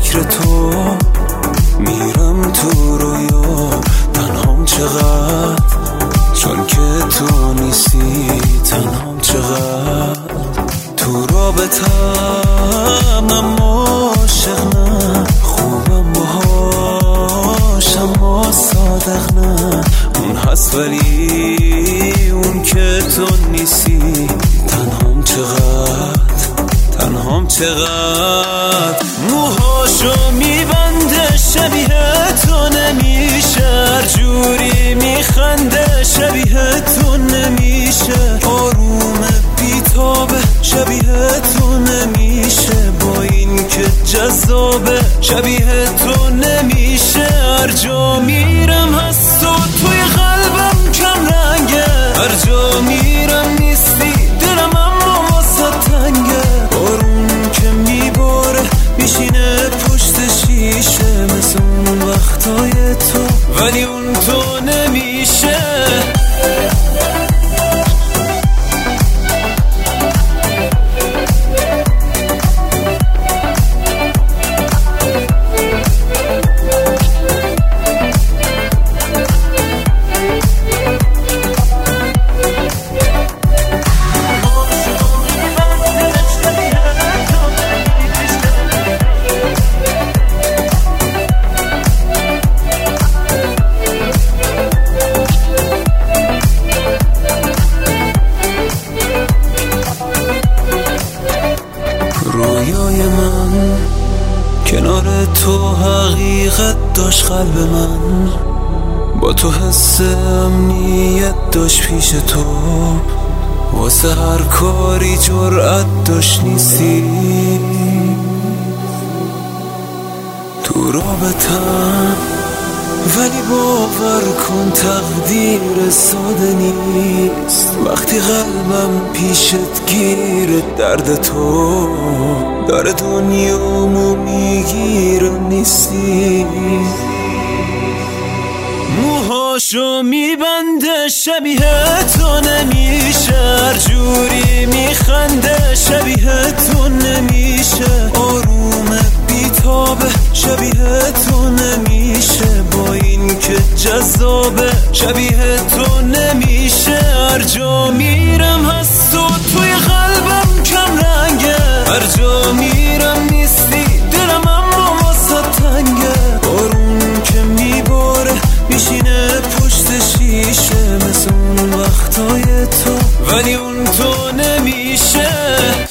فکر تو میرم تو رویا، تنهام چقدر چون که تو نیستی، تنهام چقدر تو رابطم، اما عاشق نه، خوبم باهاش اما صادق نه، اون هست ولی اون که تو نیستی، تنهام چقدر، تنهام چقدر. موهاشو میبنده شبیه تو نمیشه، هر جوری میخنده شبیه تو نمیشه، آرومه بیتابه شبیه تو نمیشه، با این که جذابه شبیه تو نمیشه. هر جا میرم هست و توی قلبم کم رنگه، هر جا میرم نیستی دلم اما واسه تنگه، بارون که میباره میشینه پشت شیشه، مثل اون وقتای تو ولی اون تو نمیشه. رویای من کنار تو حقیقت داشت، قلب من با تو حس امنیت داشت، پیش تو واسه هر کاری جرأت داشت، نیستی تو رابطم، ولی باور کن تقدیر ساده نیست، وقتی قلبم پیشت گیره، درد تو داره دنیامو میگیره، نیستی. موهاشو میبنده شبیه تو نمیشه، هر جوری میخنده شبیه تو نمیشه، آرومه بیتابه شبیه تو نمیشه، با این که جذابه شبیه تو نمیشه. هر جا میرم هست و توی قلبم کم رنگه، هر جا میرم نیستی دلم اما واسه تنگه، بارون که میباره میشینه پشت شیشه، مثل اون وقتای تو ولی اون تو نمیشه.